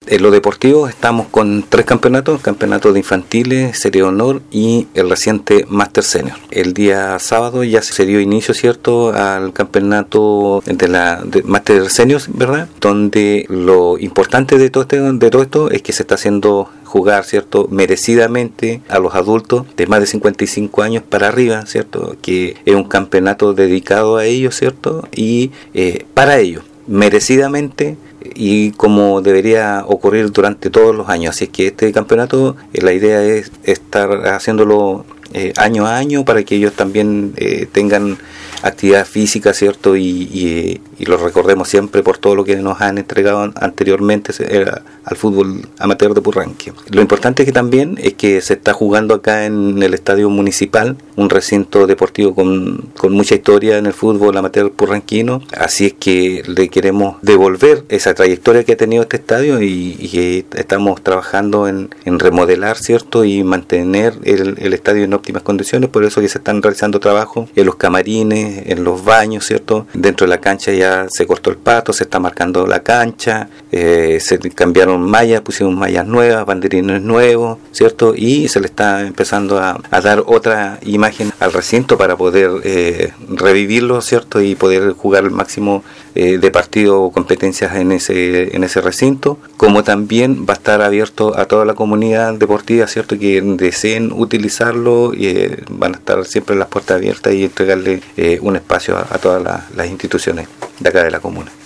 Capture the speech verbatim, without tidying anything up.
En lo deportivo estamos con tres campeonatos, campeonato de infantiles, serie de honor y el reciente Máster Senior. El día sábado ya se dio inicio, ¿cierto?, al campeonato de la de Máster Senior, ¿verdad? Donde lo importante de todo, este, de todo esto es que se está haciendo jugar, ¿cierto?, merecidamente a los adultos de más de cincuenta y cinco años para arriba, ¿cierto?, que es un campeonato dedicado a ellos, ¿cierto?, y eh, para ellos, merecidamente, y como debería ocurrir durante todos los años. Así es que este campeonato, eh, la idea es estar haciéndolo eh, año a año para que ellos también eh, tengan actividad física, ¿cierto? Y, y, y lo recordemos siempre por todo lo que nos han entregado anteriormente era al fútbol amateur de Purranque. Lo importante es que también es que se está jugando acá en el estadio municipal, un recinto deportivo con, con mucha historia en el fútbol amateur purranquino, así es que le queremos devolver esa trayectoria que ha tenido este estadio y, y estamos trabajando en, en remodelar, ¿cierto?, y mantener el, el estadio en óptimas condiciones. Por eso que se están realizando trabajos en los camarines, en los baños, ¿cierto? Dentro de la cancha ya se cortó el pasto, se está marcando la cancha, eh, se cambiaron mallas, pusimos mallas nuevas, banderines nuevos, ¿cierto? Y se le está empezando a, a dar otra imagen al recinto para poder eh, revivirlo, ¿cierto? Y poder jugar el máximo eh, de partido o competencias en ese, en ese recinto, como también va a estar abierto a toda la comunidad deportiva, ¿cierto?, que deseen utilizarlo, y eh, van a estar siempre las puertas abiertas y entregarle eh, un espacio a, a todas las, las instituciones de acá de la comuna.